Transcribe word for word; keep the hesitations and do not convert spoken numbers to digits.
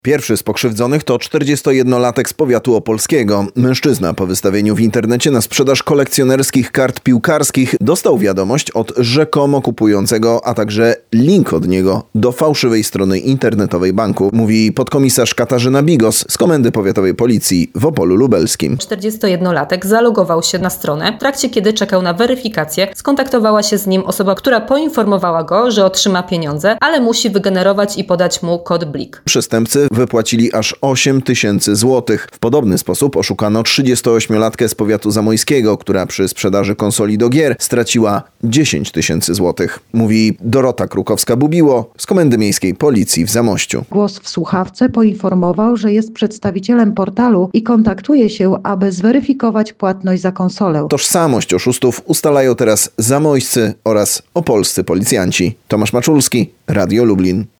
Pierwszy z pokrzywdzonych to czterdziestojednolatek z powiatu opolskiego. Mężczyzna po wystawieniu w internecie na sprzedaż kolekcjonerskich kart piłkarskich dostał wiadomość od rzekomo kupującego, a także link od niego do fałszywej strony internetowej banku, mówi podkomisarz Katarzyna Bigos z Komendy Powiatowej Policji w Opolu Lubelskim. czterdziestojednolatek zalogował się na stronę. W trakcie, kiedy czekał na weryfikację, skontaktowała się z nim osoba, która poinformowała go, że otrzyma pieniądze, ale musi wygenerować i podać mu kod blik. Przestępcy wypłacili aż osiem tysięcy złotych. W podobny sposób oszukano trzydziestoośmiolatkę z powiatu zamojskiego, która przy sprzedaży konsoli do gier straciła dziesięć tysięcy złotych. Mówi Dorota Krukowska-Bubiło z Komendy Miejskiej Policji w Zamościu. Głos w słuchawce poinformował, że jest przedstawicielem portalu i kontaktuje się, aby zweryfikować płatność za konsolę. Tożsamość oszustów ustalają teraz zamojscy oraz opolscy policjanci. Tomasz Maczulski, Radio Lublin.